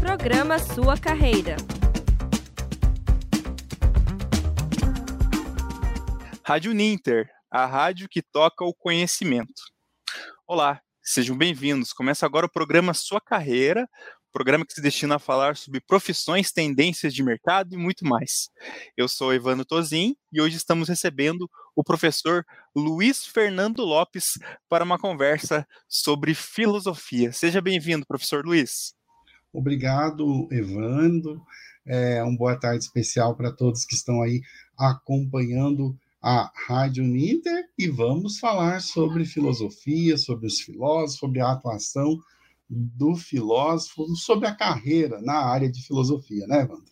Programa Sua Carreira. Rádio Ninter, a rádio que toca o conhecimento. Olá, sejam bem-vindos. Começa agora o programa Sua Carreira, programa que se destina a falar sobre profissões, tendências de mercado e muito mais. Eu sou Evandro Tozin e hoje estamos recebendo o professor Luiz Fernando Lopes para uma conversa sobre filosofia. Seja bem-vindo, professor Luiz. Obrigado, Evandro. Uma boa tarde especial para todos que estão aí acompanhando a Rádio Ninter e vamos falar sobre filosofia, sobre os filósofos, sobre a atuação do filósofo, sobre a carreira na área de filosofia, né, Evandro?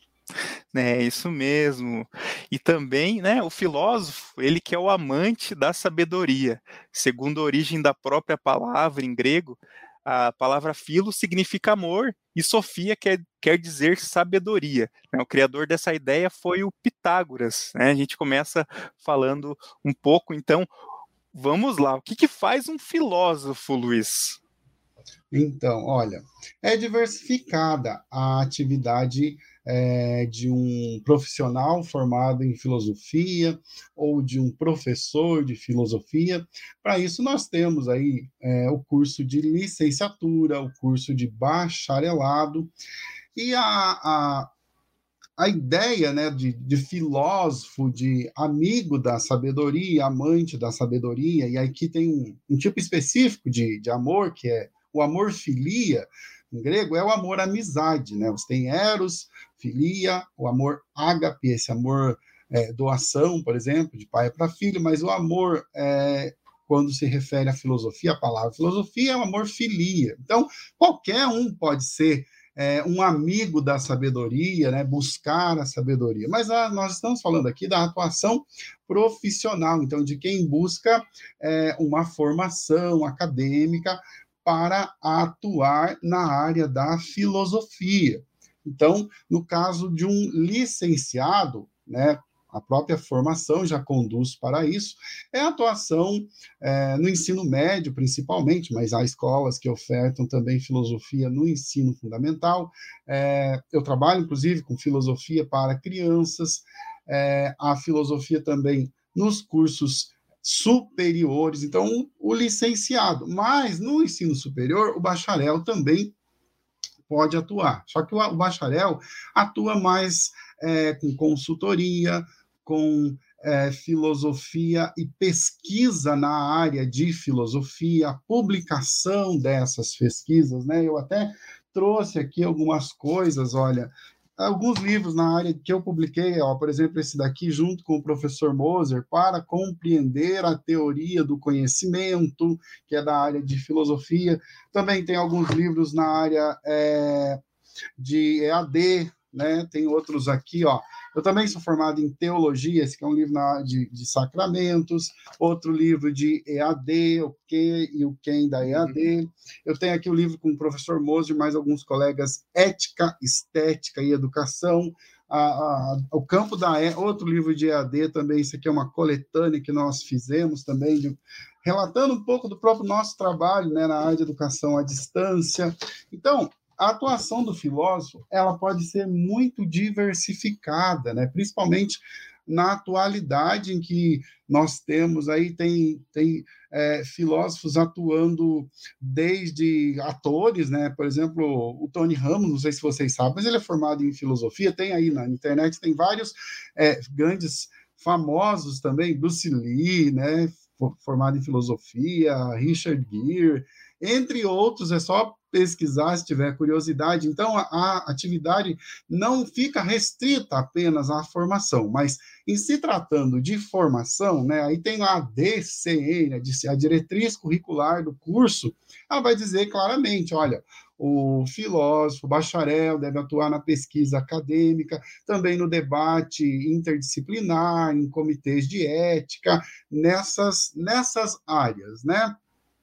É isso mesmo. E também, né, o filósofo, ele que é o amante da sabedoria. Segundo a origem da própria palavra em grego, a palavra filo significa amor e sofia quer dizer sabedoria. O criador dessa ideia foi o Pitágoras. A gente começa falando um pouco, então, vamos lá. O que faz um filósofo, Luiz? Então, olha, é diversificada a atividade de um profissional formado em filosofia ou de um professor de filosofia. Para isso, nós temos aí o curso de licenciatura, o curso de bacharelado, e a ideia, né, de filósofo, de amigo da sabedoria, amante da sabedoria, e aqui tem um tipo específico de amor, que é o amor filia, em grego, é o amor amizade, né? Você tem eros, filia, o amor ágape, esse amor doação, por exemplo, de pai para filho, mas o amor quando se refere à filosofia, a palavra filosofia é o amor filia. Então, qualquer um pode ser um amigo da sabedoria, né, buscar a sabedoria. Mas nós estamos falando aqui da atuação profissional, então, de quem busca uma formação acadêmica para atuar na área da filosofia. Então, no caso de um licenciado, né, a própria formação já conduz para isso, é a atuação no ensino médio, principalmente, mas há escolas que ofertam também filosofia no ensino fundamental. Eu trabalho, inclusive, com filosofia para crianças, há filosofia também nos cursos superiores, então o licenciado, mas no ensino superior, o bacharel também pode atuar, só que o bacharel atua mais com consultoria, com filosofia e pesquisa na área de filosofia, a publicação dessas pesquisas, né? Eu até trouxe aqui algumas coisas, olha, alguns livros na área que eu publiquei, por exemplo, esse daqui, junto com o professor Moser, para compreender a teoria do conhecimento, que é da área de filosofia. Também tem alguns livros na área de EAD, né? Tem outros aqui, ó. Eu também sou formado em teologia, esse aqui é um livro de sacramentos, outro livro de EAD, o que e o quem da EAD. Eu tenho aqui o livro com o professor Moser, mais alguns colegas, Ética, Estética e Educação. O campo outro livro de EAD também, isso aqui é uma coletânea que nós fizemos também, relatando um pouco do próprio nosso trabalho, né, na área de educação à distância. Então, a atuação do filósofo, ela pode ser muito diversificada, né? Principalmente na atualidade em que nós temos aí, tem filósofos atuando desde atores, né? Por exemplo, o Tony Ramos, não sei se vocês sabem, mas ele é formado em filosofia, tem aí na internet, tem vários grandes famosos também, Bruce Lee, né? Formado em filosofia, Richard Gere, entre outros, é só pesquisar se tiver curiosidade. Então, a atividade não fica restrita apenas à formação, mas em se tratando de formação, né, aí tem a DCE, né, a diretriz curricular do curso, ela vai dizer claramente, olha, o filósofo, o bacharel deve atuar na pesquisa acadêmica, também no debate interdisciplinar, em comitês de ética, nessas áreas, né?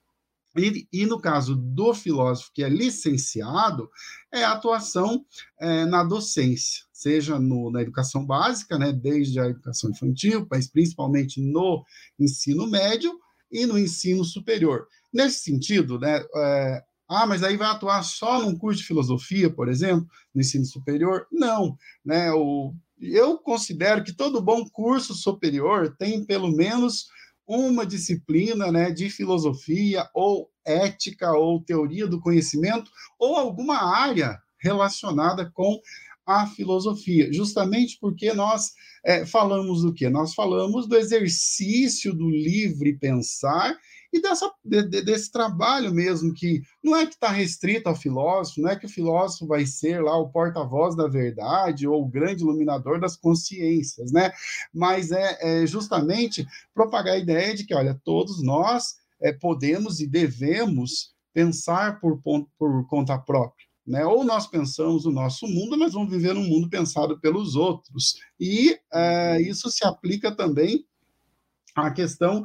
E no caso do filósofo que é licenciado, é a atuação na docência, seja na educação básica, né, desde a educação infantil, mas principalmente no ensino médio e no ensino superior. Nesse sentido, né, Ah, mas aí vai atuar só num curso de filosofia, por exemplo, no ensino superior? Não, né? Eu considero que todo bom curso superior tem pelo menos uma disciplina, né, de filosofia ou ética ou teoria do conhecimento ou alguma área relacionada com a filosofia, justamente porque nós falamos do quê? Nós falamos do exercício do livre pensar e desse trabalho mesmo, que não é que está restrito ao filósofo, não é que o filósofo vai ser lá o porta-voz da verdade ou o grande iluminador das consciências, né? Mas é justamente propagar a ideia de que, olha, todos nós podemos e devemos pensar por conta própria. Né? Ou nós pensamos o nosso mundo, nós vamos viver num mundo pensado pelos outros. E isso se aplica também à questão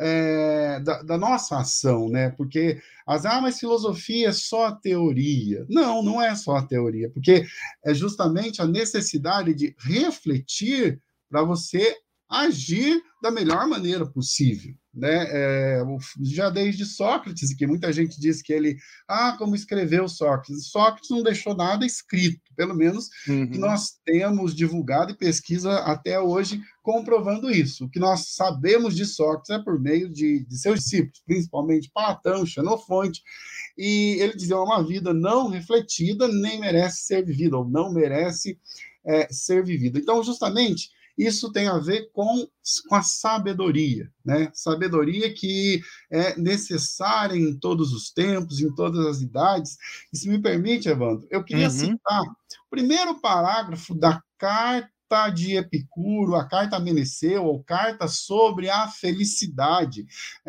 da nossa ação, né? Porque mas filosofia é só teoria. Não, não é só teoria, porque é justamente a necessidade de refletir para você agir da melhor maneira possível. Né? Já desde Sócrates, que muita gente diz que ele, como escreveu Sócrates? Sócrates não deixou nada escrito, pelo menos que nós temos divulgado e pesquisa até hoje comprovando isso. O que nós sabemos de Sócrates é por meio de seus discípulos, principalmente Platão, Xenofonte, e ele dizia: uma vida não refletida nem merece ser vivida, ou não merece ser vivida. Então, justamente, isso tem a ver com a sabedoria, né? Sabedoria que é necessária em todos os tempos, em todas as idades. E se me permite, Evandro, eu queria citar o primeiro parágrafo da carta de Epicuro, a carta a Meneceu, ou carta sobre a felicidade,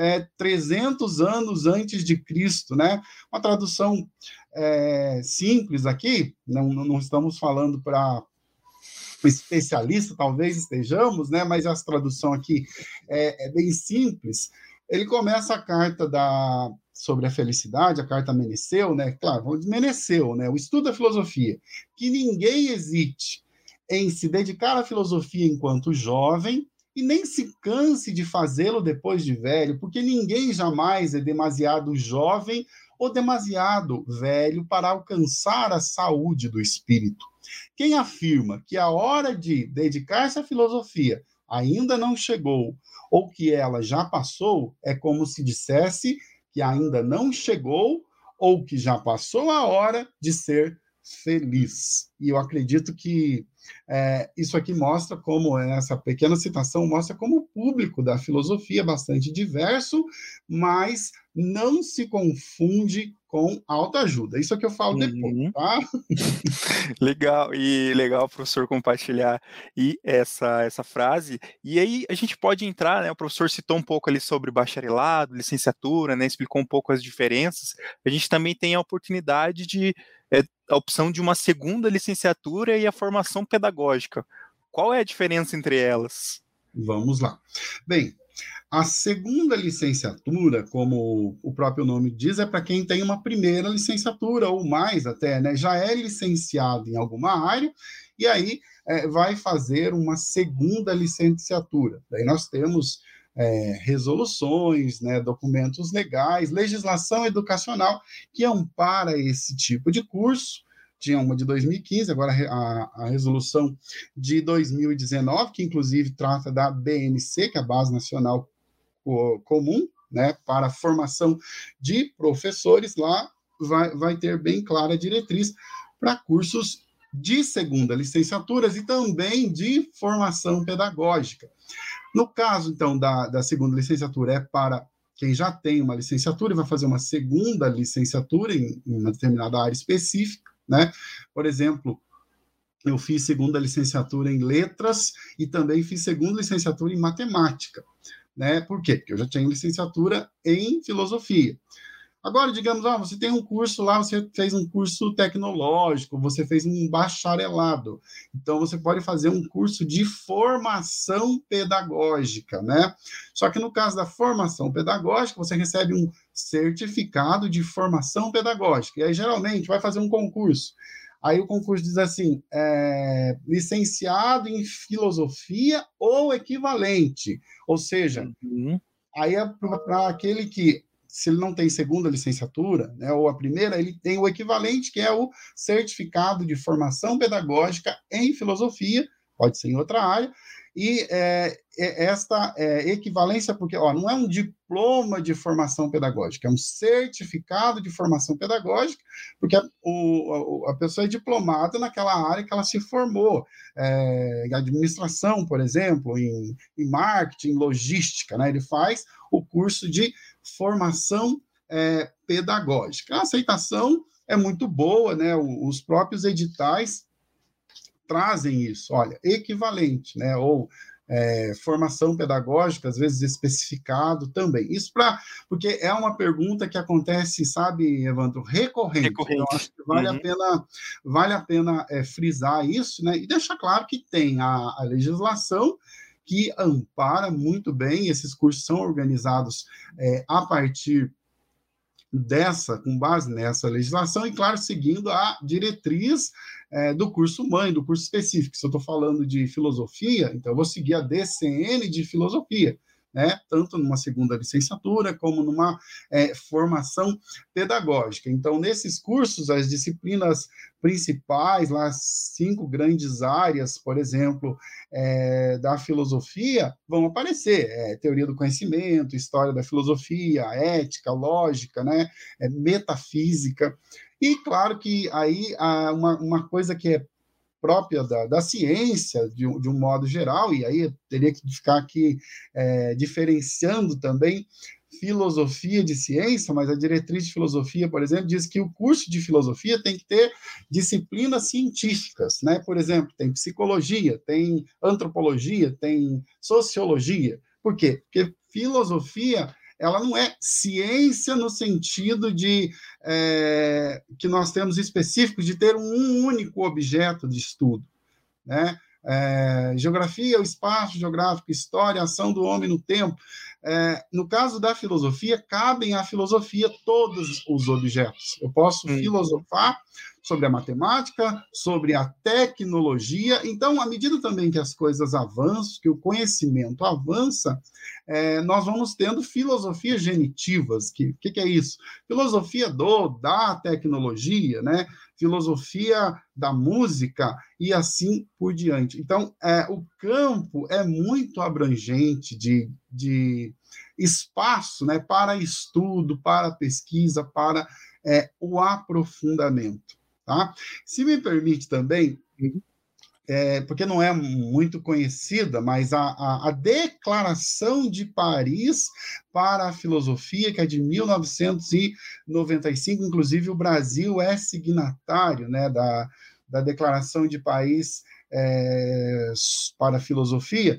300 anos antes de Cristo, né? Uma tradução simples aqui, não estamos falando para especialista, talvez estejamos, né? Mas essa tradução aqui é bem simples. Ele começa a carta sobre a felicidade, a carta Meneceu, né? Claro, Meneceu, né? O estudo da filosofia. Que ninguém hesite em se dedicar à filosofia enquanto jovem e nem se canse de fazê-lo depois de velho, porque ninguém jamais é demasiado jovem ou demasiado velho para alcançar a saúde do espírito. Quem afirma que a hora de dedicar-se à filosofia ainda não chegou ou que ela já passou, é como se dissesse que ainda não chegou ou que já passou a hora de ser feliz. E eu acredito que isso aqui mostra como, essa pequena citação mostra como o público da filosofia é bastante diverso, mas não se confunde com autoajuda. Isso é que eu falo depois, tá? Legal, professor, compartilhar essa frase. E aí a gente pode entrar, né? O professor citou um pouco ali sobre bacharelado, licenciatura, né? Explicou um pouco as diferenças. A gente também tem a oportunidade a opção de uma segunda licenciatura e a formação pedagógica. Qual é a diferença entre elas? Vamos lá. Bem, a segunda licenciatura, como o próprio nome diz, é para quem tem uma primeira licenciatura, ou mais até, né? Já é licenciado em alguma área, e aí vai fazer uma segunda licenciatura. Daí nós temos resoluções, né, documentos legais, legislação educacional que ampara esse tipo de curso. Tinha uma de 2015, agora a resolução de 2019, que inclusive trata da BNC, que é a Base Nacional Comum, né, para a formação de professores. Lá vai ter bem clara a diretriz para cursos de segunda licenciaturas e também de formação pedagógica. No caso, então, da segunda licenciatura, é para quem já tem uma licenciatura e vai fazer uma segunda licenciatura em uma determinada área específica, né? Por exemplo, eu fiz segunda licenciatura em letras e também fiz segunda licenciatura em matemática, né? Por quê? Porque eu já tinha licenciatura em filosofia. Agora, digamos, você tem um curso lá, você fez um curso tecnológico, você fez um bacharelado. Então, você pode fazer um curso de formação pedagógica, né? Só que no caso da formação pedagógica, você recebe um certificado de formação pedagógica. E aí, geralmente, vai fazer um concurso. Aí o concurso diz assim, licenciado em filosofia ou equivalente. Ou seja, aí é para aquele que se ele não tem segunda licenciatura, né, ou a primeira, ele tem o equivalente, que é o certificado de formação pedagógica em filosofia, pode ser em outra área, e esta equivalência, porque não é um diploma de formação pedagógica, é um certificado de formação pedagógica, porque a pessoa é diplomada naquela área que ela se formou, em administração, por exemplo, em marketing, logística, né? Ele faz o curso de formação pedagógica. A aceitação é muito boa, né? Os próprios editais trazem isso, olha, equivalente, né? Ou formação pedagógica, às vezes especificado também. Isso porque é uma pergunta que acontece, sabe, Evandro, recorrente. Então, acho que vale a pena frisar isso, né? E deixar claro que tem a legislação que ampara muito bem, esses cursos são organizados a partir com base nessa legislação, e, claro, seguindo a diretriz do curso mãe, do curso específico. Se eu estou falando de filosofia, então eu vou seguir a DCN de filosofia, né? Tanto numa segunda licenciatura como numa formação pedagógica. Então, nesses cursos, as disciplinas principais, lá 5 grandes áreas, por exemplo, da filosofia, vão aparecer. Teoria do conhecimento, história da filosofia, ética, lógica, né? Metafísica. E, claro, que aí uma coisa que é própria da ciência, de um modo geral, e aí eu teria que ficar aqui diferenciando também filosofia de ciência, mas a diretriz de filosofia, por exemplo, diz que o curso de filosofia tem que ter disciplinas científicas, né? Por exemplo, tem psicologia, tem antropologia, tem sociologia. Por quê? Porque filosofia ela não é ciência no sentido de que nós temos específicos de ter um único objeto de estudo, né? Geografia, o espaço geográfico, história, ação do homem no tempo. No caso da filosofia, cabem à filosofia todos os objetos. Eu posso filosofar sobre a matemática, sobre a tecnologia. Então, à medida também que as coisas avançam, que o conhecimento avança, nós vamos tendo filosofias genitivas. Que é isso? Filosofia da tecnologia, né? Filosofia da música e assim por diante. Então, o campo é muito abrangente de espaço, né, para estudo, para pesquisa, para o aprofundamento. Tá? Se me permite também, porque não é muito conhecida, mas a Declaração de Paris para a Filosofia, que é de 1995, inclusive o Brasil é signatário, né, da Declaração de Paris para a Filosofia.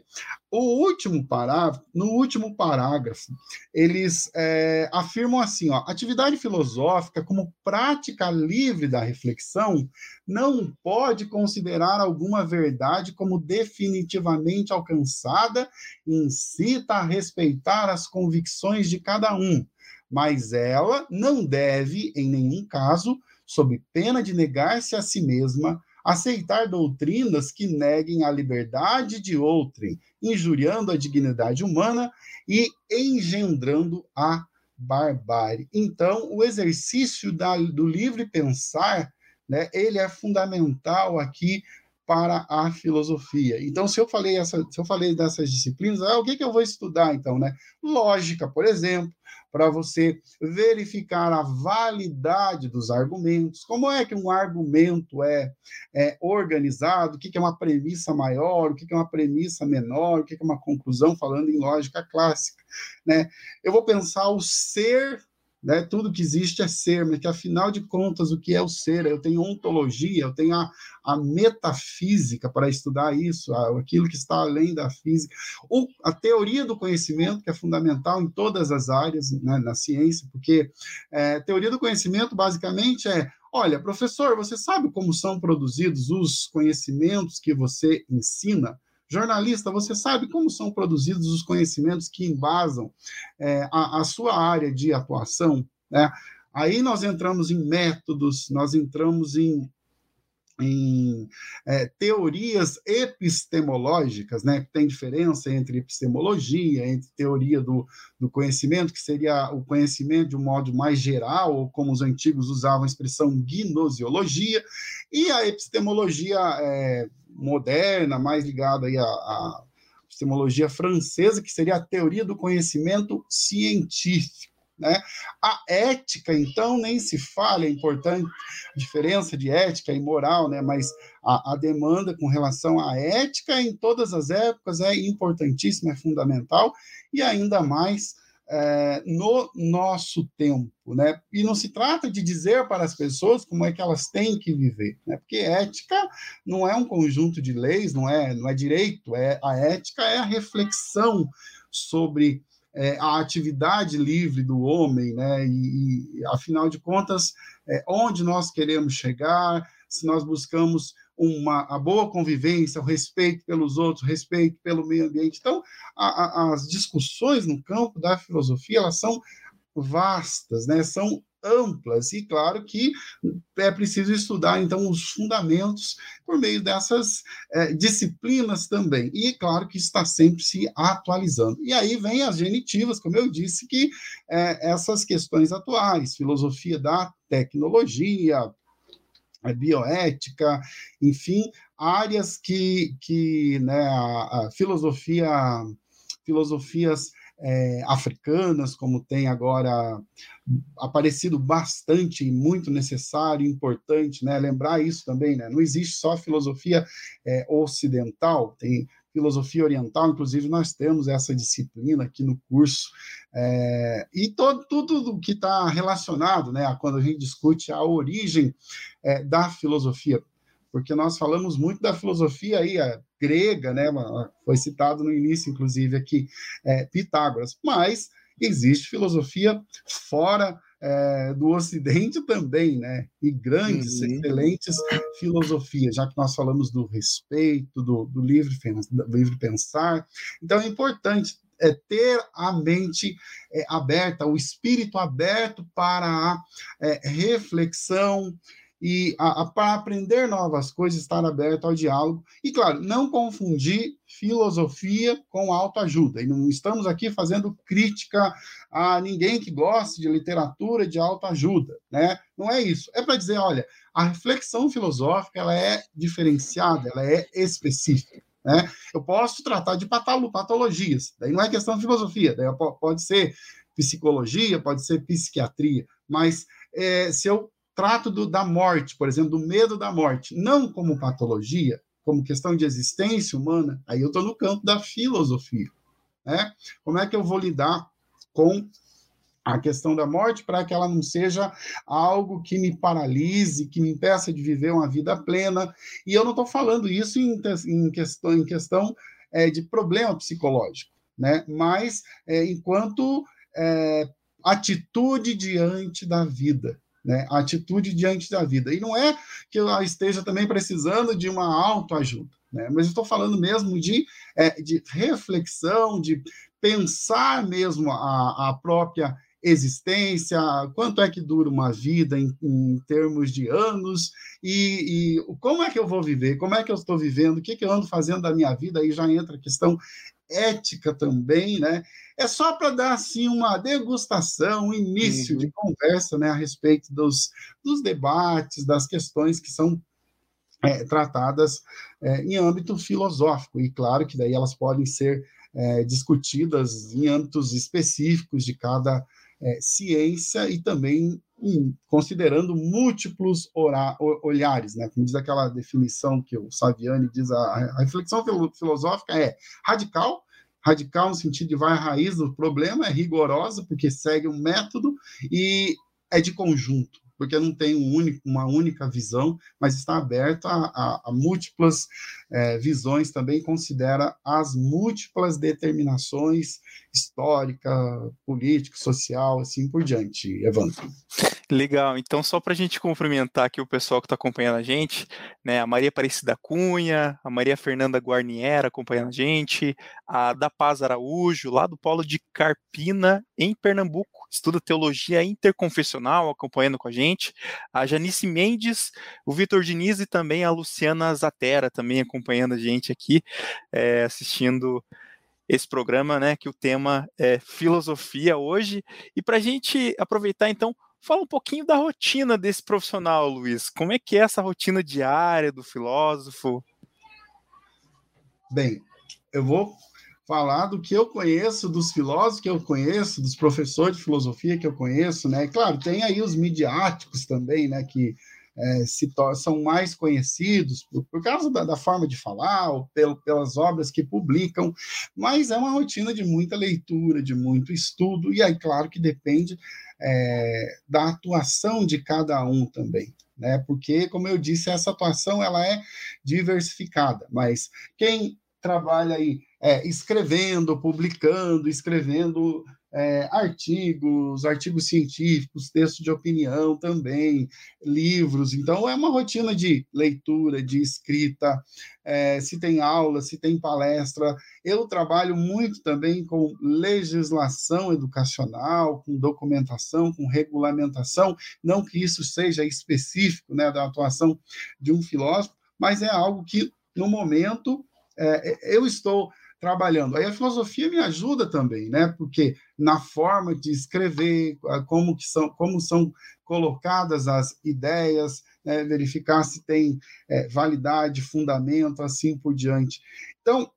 No último parágrafo, eles afirmam assim, atividade filosófica como prática livre da reflexão não pode considerar alguma verdade como definitivamente alcançada e incita a respeitar as convicções de cada um, mas ela não deve, em nenhum caso, sob pena de negar-se a si mesma, aceitar doutrinas que neguem a liberdade de outrem, injuriando a dignidade humana e engendrando a barbárie. Então, o exercício do livre pensar, né, ele é fundamental aqui para a filosofia. Então, se eu falei dessas disciplinas, o que eu vou estudar, então, né? Lógica, por exemplo, para você verificar a validade dos argumentos, como é que um argumento é organizado, o que é uma premissa maior, o que é uma premissa menor, o que é uma conclusão, falando em lógica clássica, né? Eu vou pensar o ser, né? Tudo que existe é ser, mas que, afinal de contas, o que é o ser? Eu tenho ontologia, eu tenho a metafísica para estudar isso, aquilo que está além da física, ou a teoria do conhecimento, que é fundamental em todas as áreas, né, na ciência, porque teoria do conhecimento, basicamente, olha, professor, você sabe como são produzidos os conhecimentos que você ensina? Jornalista, você sabe como são produzidos os conhecimentos que embasam a sua área de atuação, né? Aí nós entramos em métodos, nós entramos em em teorias epistemológicas, né? Tem diferença entre epistemologia, entre teoria do conhecimento, que seria o conhecimento de um modo mais geral, ou como os antigos usavam a expressão gnosiologia, e a epistemologia moderna, mais ligada aí à epistemologia francesa, que seria a teoria do conhecimento científico. Né? A ética, então, nem se fala, é importante a diferença de ética e moral, né? Mas a demanda com relação à ética em todas as épocas é importantíssima, é fundamental, e ainda mais no nosso tempo. Né? E não se trata de dizer para as pessoas como é que elas têm que viver, né? Porque ética não é um conjunto de leis, não é direito, a ética é a reflexão sobre a atividade livre do homem, né? E afinal de contas, onde nós queremos chegar, se nós buscamos a boa convivência, o respeito pelos outros, o respeito pelo meio ambiente. Então, as discussões no campo da filosofia, elas são vastas, né? São amplas, e claro que é preciso estudar, então, os fundamentos por meio dessas disciplinas também, e claro que está sempre se atualizando. E aí vem as genitivas, como eu disse, que essas questões atuais, filosofia da tecnologia, bioética, enfim, áreas que né, a filosofias africanas, como tem agora aparecido bastante e muito necessário, importante, né? Lembrar isso também, né? Não existe só filosofia ocidental, tem filosofia oriental, inclusive nós temos essa disciplina aqui no curso, e tudo que está relacionado, né, a quando a gente discute a origem da filosofia, porque nós falamos muito da filosofia aí, grega, né, foi citado no início, inclusive, aqui, Pitágoras, mas existe filosofia fora do Ocidente também, né, e grandes, excelentes filosofias, já que nós falamos do respeito, do livre pensar. Então é importante ter a mente aberta, o espírito aberto para a reflexão, e para aprender novas coisas, estar aberto ao diálogo. E, claro, não confundir filosofia com autoajuda. E não estamos aqui fazendo crítica a ninguém que goste de literatura de autoajuda, né? Não é isso. É para dizer, olha, a reflexão filosófica ela é diferenciada, ela é específica. Né? Eu posso tratar de patologias, daí não é questão de filosofia, daí pode ser psicologia, pode ser psiquiatria, mas se eu trato da morte, por exemplo, do medo da morte, não como patologia, como questão de existência humana, aí eu estou no campo da filosofia. Né? Como é que eu vou lidar com a questão da morte para que ela não seja algo que me paralise, que me impeça de viver uma vida plena? E eu não estou falando isso em questão de problema psicológico, né? Mas enquanto atitude diante da vida. Né, a atitude diante da vida. E não é que eu esteja também precisando de uma autoajuda, né, mas eu estou falando mesmo de reflexão, de pensar mesmo a própria existência, quanto é que dura uma vida em termos de anos, e como é que eu vou viver, como é que eu estou vivendo, o que eu ando fazendo da minha vida, aí já entra a questão ética também, né? É só para dar assim uma degustação, um início de conversa, né, a respeito dos debates, das questões que são tratadas em âmbito filosófico, e claro que daí elas podem ser discutidas em âmbitos específicos de cada ciência, e também considerando múltiplos olhares, né? Como diz aquela definição que o Saviani diz, a reflexão filosófica é radical no sentido de vai à raiz do problema, é rigorosa, porque segue um método, e é de conjunto, porque não tem uma única visão, mas está aberta a múltiplas visões, também considera as múltiplas determinações histórica, política, social, assim por diante. Evandro. Legal, então só para a gente cumprimentar aqui o pessoal que está acompanhando a gente, né? A Maria Aparecida Cunha, a Maria Fernanda Guarniera acompanhando a gente, a da Paz Araújo, lá do Polo de Carpina, em Pernambuco, estuda teologia interconfessional, acompanhando com a gente, a Janice Mendes, o Vitor Diniz e também a Luciana Zatera, também acompanhando a gente aqui, assistindo esse programa, né, que o tema é filosofia hoje. E para a gente aproveitar, então, fala um pouquinho da rotina desse profissional, Luiz. Como é que é essa rotina diária do filósofo? Bem, eu vou falar do que eu conheço, dos filósofos que eu conheço, dos professores de filosofia que eu conheço, né? Claro, tem aí os midiáticos também, né, que são mais conhecidos por causa da forma de falar, ou pelas obras que publicam, mas é uma rotina de muita leitura, de muito estudo, e aí, claro, que depende da atuação de cada um também, né? Porque, como eu disse, essa atuação ela é diversificada, mas quem trabalha aí escrevendo, publicando, escrevendo artigos científicos, textos de opinião também, livros. Então, é uma rotina de leitura, de escrita, se tem aula, se tem palestra. Eu trabalho muito também com legislação educacional, com documentação, com regulamentação, não que isso seja específico, né, da atuação de um filósofo, mas é algo que, no momento, eu estou trabalhando. Aí a filosofia me ajuda também, né? Porque na forma de escrever, como são colocadas as ideias, né? Verificar se tem validade, fundamento, assim por diante. Então,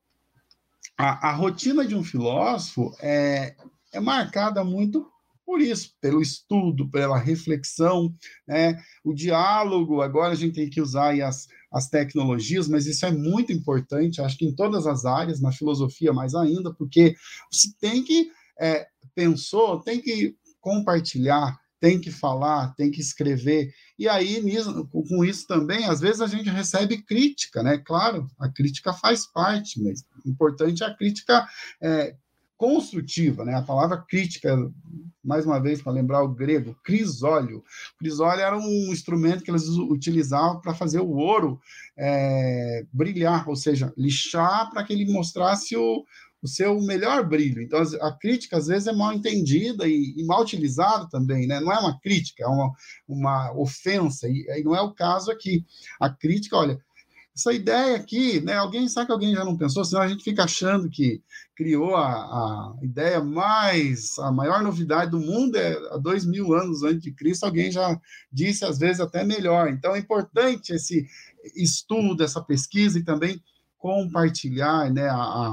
a rotina de um filósofo é marcada muito por isso, pelo estudo, pela reflexão, né? O diálogo, agora a gente tem que usar aí as tecnologias, mas isso é muito importante, acho que em todas as áreas, na filosofia mais ainda, porque você tem que, pensou, tem que compartilhar, tem que falar, tem que escrever, e aí com isso também, às vezes a gente recebe crítica, né? Claro, a crítica faz parte, mas o importante é a crítica construtiva, né? A palavra crítica, mais uma vez, para lembrar o grego, crisólio. Crisólio era um instrumento que eles utilizavam para fazer o ouro brilhar, ou seja, lixar para que ele mostrasse o seu melhor brilho. Então, a crítica, às vezes, é mal entendida e mal utilizada também, né? Não é uma crítica, é uma ofensa, e não é o caso aqui. A crítica, olha, essa ideia aqui, né? Sabe que alguém já não pensou? Senão a gente fica achando que criou a ideia a maior novidade do mundo há 2000 anos antes de Cristo, alguém já disse, às vezes, até melhor. Então, é importante esse estudo, essa pesquisa e também compartilhar, né,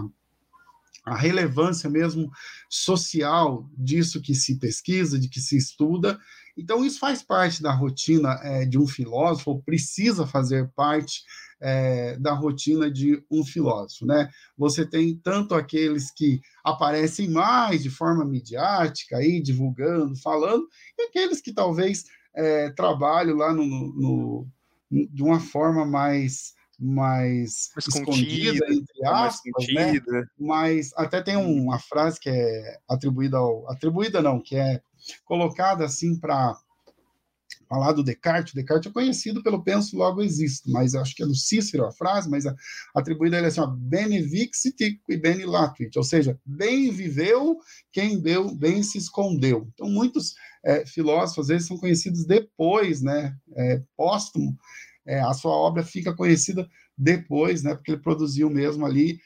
a relevância mesmo social disso que se pesquisa, de que se estuda. Então, isso faz parte da rotina de um filósofo, ou precisa fazer parte da rotina de um filósofo, né? Você tem tanto aqueles que aparecem mais de forma midiática, aí, divulgando, falando, e aqueles que talvez trabalham lá de uma forma mais escondida, entre aspas, né? Mas até tem uma frase que é que é colocada assim para falar do Descartes. O Descartes é conhecido pelo penso, logo existo, mas acho que é do Cícero a frase, mas atribuída a ele assim, ó, bene vixit e bene latuit, ou seja, bem viveu quem bem se escondeu. Então, muitos filósofos, às vezes, são conhecidos depois, né, póstumo, a sua obra fica conhecida depois, né, porque ele produziu mesmo ali,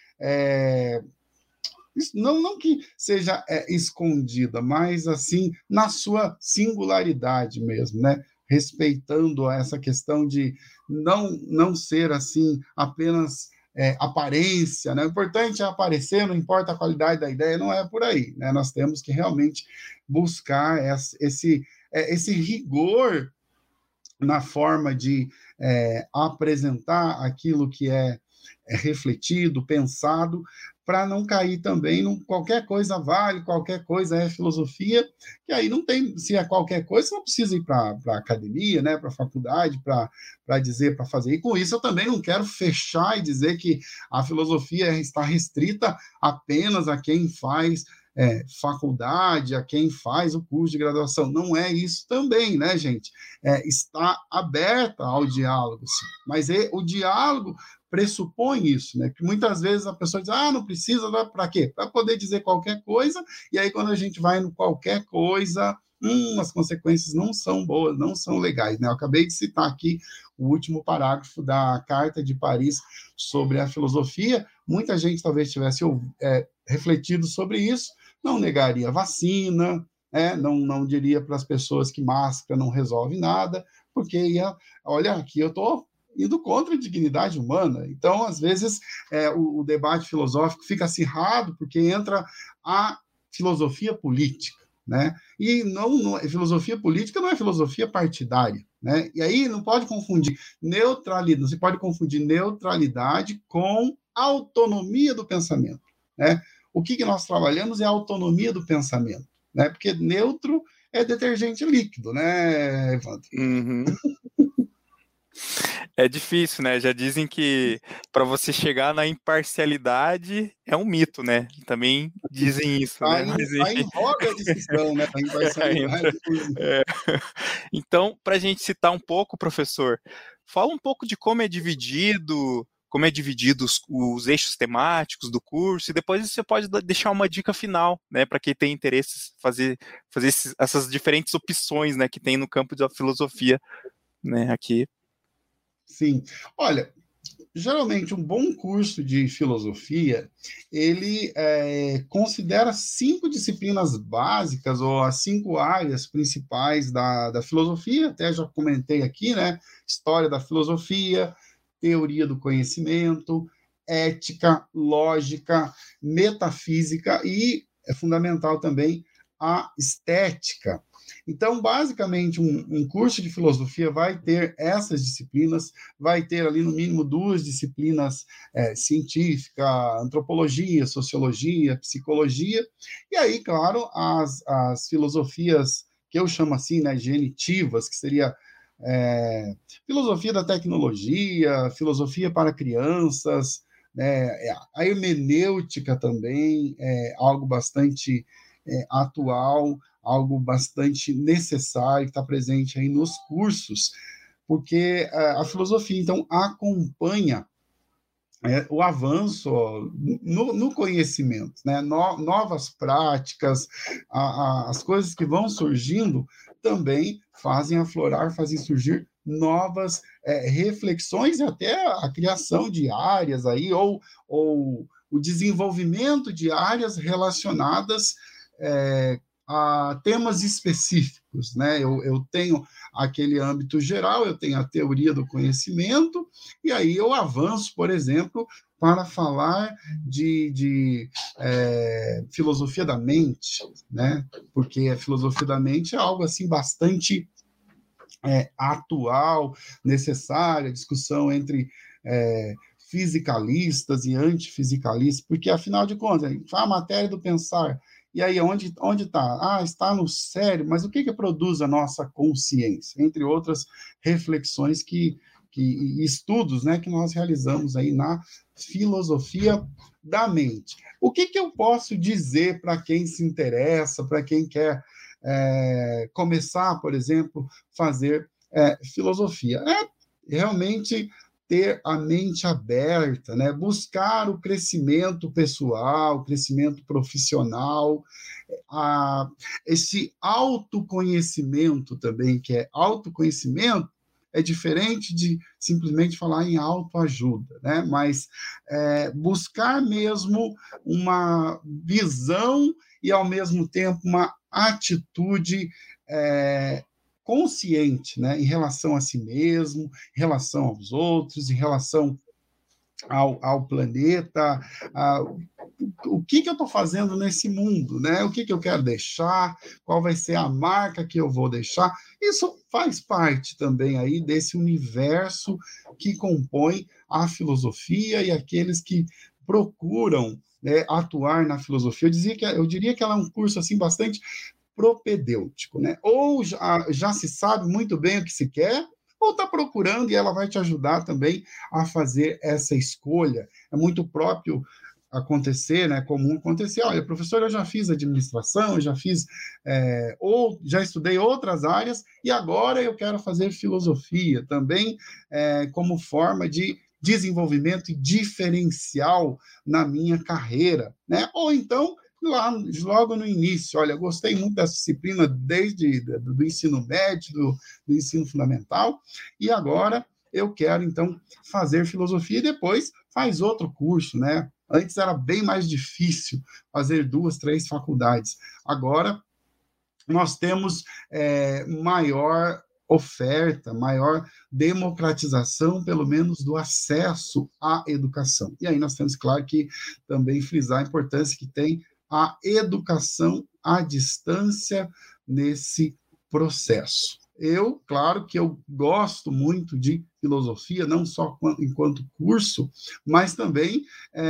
não que seja escondida, mas assim, na sua singularidade mesmo, né, respeitando essa questão de não ser assim apenas aparência, né? O importante é aparecer, não importa a qualidade da ideia, não é por aí, né? Nós temos que realmente buscar esse rigor na forma de apresentar aquilo que é refletido, pensado, para não cair também num qualquer coisa vale, qualquer coisa é filosofia, que aí não tem, se é qualquer coisa, você não precisa ir para a academia, né, para a faculdade, para dizer, para fazer. E com isso eu também não quero fechar e dizer que a filosofia está restrita apenas a quem faz faculdade, a quem faz o curso de graduação. Não é isso também, né, gente? Está aberta ao diálogo, sim. Mas o diálogo pressupõe isso, né? Que muitas vezes a pessoa diz, não precisa, para quê? Para poder dizer qualquer coisa, e aí quando a gente vai no qualquer coisa, as consequências não são boas, não são legais, né? Eu acabei de citar aqui o último parágrafo da Carta de Paris sobre a filosofia. Muita gente talvez tivesse refletido sobre isso, não negaria vacina, não diria para as pessoas que máscara não resolve nada, porque olha, aqui eu estou indo contra a dignidade humana. Então, às vezes, o debate filosófico fica acirrado porque entra a filosofia política, né? E filosofia política não é filosofia partidária, né? E aí não pode confundir neutralidade, não se pode confundir neutralidade com autonomia do pensamento, né? O que nós trabalhamos é a autonomia do pensamento, né? Porque neutro é detergente líquido, né, Evandro? Uhum. É difícil, né? Já dizem que para você chegar na imparcialidade é um mito, né? Também dizem isso, né? Mas, Tá em roda a discussão, né? A imparcialidade. Então, para a gente citar um pouco, professor, fala um pouco de como é dividido os eixos temáticos do curso, e depois você pode deixar uma dica final, né, para quem tem interesse fazer essas diferentes opções, né, que tem no campo da filosofia, né, aqui. Sim. Olha, geralmente um bom curso de filosofia, ele considera 5 disciplinas básicas, ou as 5 áreas principais da filosofia, até já comentei aqui, né? História da filosofia, teoria do conhecimento, ética, lógica, metafísica e, é fundamental também, a estética. Então, basicamente, um curso de filosofia vai ter essas disciplinas, vai ter ali, no mínimo, 2 disciplinas científica, antropologia, sociologia, psicologia, e aí, claro, as filosofias que eu chamo assim, né, genitivas, que seria filosofia da tecnologia, filosofia para crianças, a hermenêutica também é algo bastante atual, algo bastante necessário, que está presente aí nos cursos, porque a filosofia, então, acompanha o avanço no conhecimento, né? Novas práticas, as coisas que vão surgindo também fazem aflorar, fazem surgir novas reflexões e até a criação de áreas aí, ou o desenvolvimento de áreas relacionadas a temas específicos, né? Eu tenho aquele âmbito geral, eu tenho a teoria do conhecimento, e aí eu avanço, por exemplo, para falar de filosofia da mente, né? Porque a filosofia da mente é algo assim bastante atual, necessária, discussão entre fisicalistas e antifisicalistas, porque, afinal de contas, a matéria do pensar. E aí, onde está? Está no cérebro, mas o que produz a nossa consciência? Entre outras reflexões e estudos, né, que nós realizamos aí na filosofia da mente. O que eu posso dizer para quem se interessa, para quem quer começar, por exemplo, fazer filosofia? Realmente ter a mente aberta, né? Buscar o crescimento pessoal, o crescimento profissional, esse autoconhecimento também, que autoconhecimento é diferente de simplesmente falar em autoajuda, né? Mas buscar mesmo uma visão e, ao mesmo tempo, uma atitude consciente, né, em relação a si mesmo, em relação aos outros, em relação ao planeta, o que eu estou fazendo nesse mundo, né? O que eu quero deixar, qual vai ser a marca que eu vou deixar. Isso faz parte também aí desse universo que compõe a filosofia e aqueles que procuram atuar na filosofia. Eu diria que ela é um curso assim bastante propedêutico, né? Ou já se sabe muito bem o que se quer, ou está procurando, e ela vai te ajudar também a fazer essa escolha. É muito próprio acontecer, né, comum acontecer, olha, professor, eu já fiz administração, eu já fiz, ou já estudei outras áreas, e agora eu quero fazer filosofia, também como forma de desenvolvimento e diferencial na minha carreira, né? Ou então, logo no início, olha, gostei muito dessa disciplina desde do ensino médio, do ensino fundamental, e agora eu quero, então, fazer filosofia e depois faz outro curso, né? Antes era bem mais difícil fazer 2, 3 faculdades. Agora, nós temos maior oferta, maior democratização, pelo menos, do acesso à educação. E aí nós temos, claro, que também frisar a importância que tem a educação à distância nesse processo. Claro que eu gosto muito de filosofia, não só enquanto curso, mas também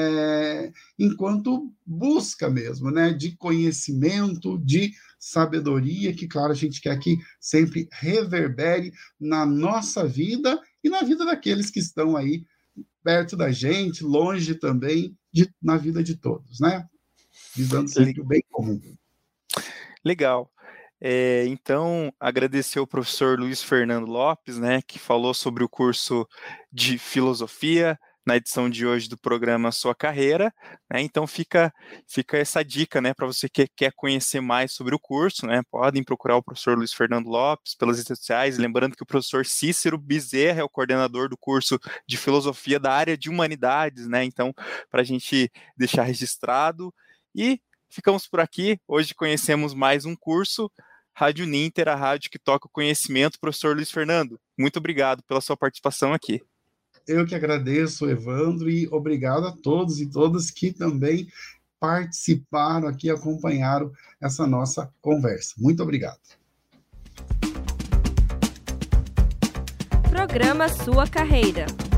enquanto busca mesmo, né, de conhecimento, de sabedoria, que, claro, a gente quer que sempre reverbere na nossa vida e na vida daqueles que estão aí perto da gente, longe também, na vida de todos, né? Visando sempre o bem comum. Legal. Então, agradecer ao professor Luiz Fernando Lopes, né, que falou sobre o curso de filosofia na edição de hoje do programa Sua Carreira, né? Então fica essa dica, né, para você que quer conhecer mais sobre o curso, né? Podem procurar o professor Luiz Fernando Lopes pelas redes sociais, lembrando que o professor Cícero Bezerra é o coordenador do curso de filosofia da área de humanidades, né? Então, para a gente deixar registrado, e ficamos por aqui. Hoje conhecemos mais um curso, Rádio Ninter, a rádio que toca o conhecimento. Professor Luiz Fernando, muito obrigado pela sua participação aqui. Eu que agradeço, Evandro, e obrigado a todos e todas que também participaram aqui, acompanharam essa nossa conversa. Muito obrigado. Programa Sua Carreira.